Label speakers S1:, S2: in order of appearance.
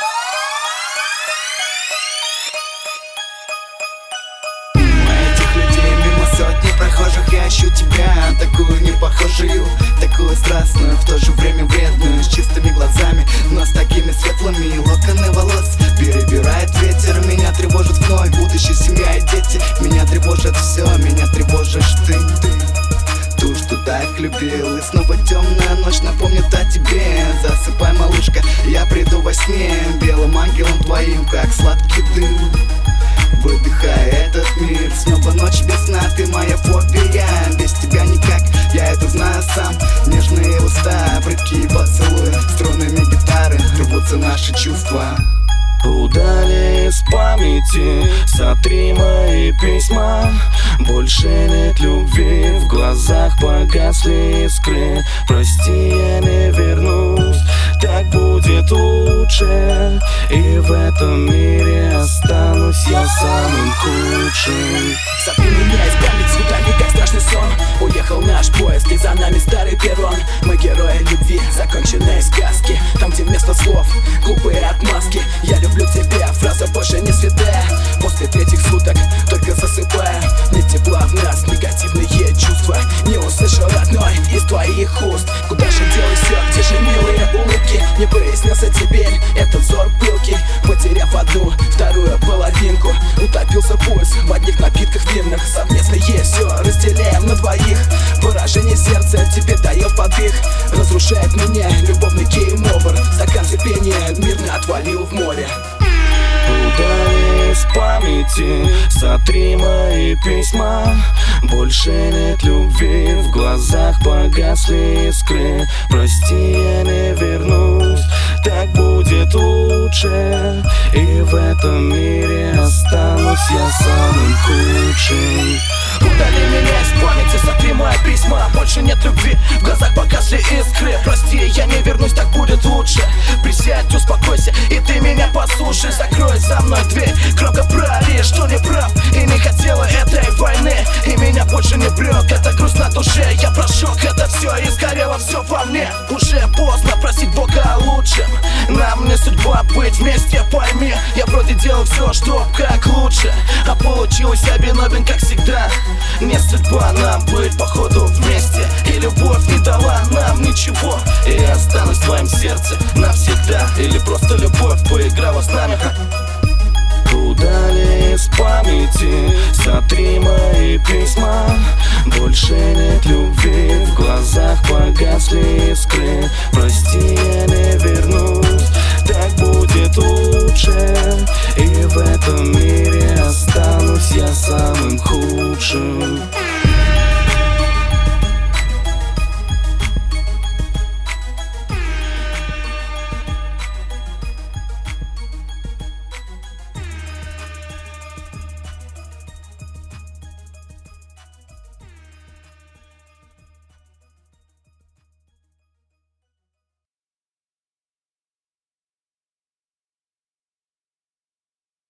S1: Прохожих я ищу тебя, такую непохожую, такую страстную, в то же время вредную, с чистыми глазами, но с такими светлыми. Локоны волос перебирает ветер, меня тревожит вновь будущее, семья и дети. Меня тревожит все, меня тревожишь ты. Ту, что так любил, и снова темная ночь напомнит о тебе. Засыпай, малышка, я приду во сне белым ангелом твоим, как сладкий дым. Выдыхай этот мир, снова ночь без сна, ты моя фобия. Без тебя никак, я это знаю сам. Нежные уста, прыткие поцелуи, струнами гитары рвутся наши чувства.
S2: Удали из памяти, сотри мои письма. Больше нет любви, в глазах погасли искры. Прости, я не вернусь, так будет лучше. И в этом мире останусь я самым худшим.
S3: Сотри меня из памяти, удали как страшный сон. Уехал наш поезд, и за нами старый перрон. Мы герои любви, законченные сказки. Там, где вместо слов глупые отмазки. Я люблю тебя, фраза больше не святая. После третьих суток только засыпая. Нет тепла в нас, негативные чувства. Не услышал родной из твоих уст. Куда же делось все, где же милые улыбки? Не прояснился теперь этот взор пылкий. Потеряв одну, вторую половинку, утопился пульс в одних напитках винных. Совместно есть все, разделяем на двоих. Выражение сердца тебе дает подвиг. Разрушает меня любовный гейм-овер. Стакан терпения мирно отвалил в море.
S2: Удали из памяти, сотри мои письма. Больше нет любви, в глазах погасли искры. Прости, я не вернусь, так будет лучше. И в этом мире останусь я самым худшим.
S3: Удали меня из памяти, сотри мои письма. Больше нет любви, в глазах погасли искры. Прости, я не вернусь, так будет лучше. Присядь, успокойся, и ты меня послушай. Закрой за мной дверь, громко прори, что не прав и не хотела этой войны. И меня больше не прет, это грусть на душе. Я прожег это все и сгорело все во мне. Уже поздно просить Бога о лучшем. Нам не судьба быть вместе, пойми. Я вроде делал все, чтоб как лучше, а получилось я виновен, как всегда. Не судьба нам быть походу вместе, и любовь не дала нам ничего. И я останусь в твоем сердце навсегда. Или просто любовь поиграла с нами.
S2: Удали из памяти, сотри мои письма. Больше нет любви, в глазах погасли искры. Прости,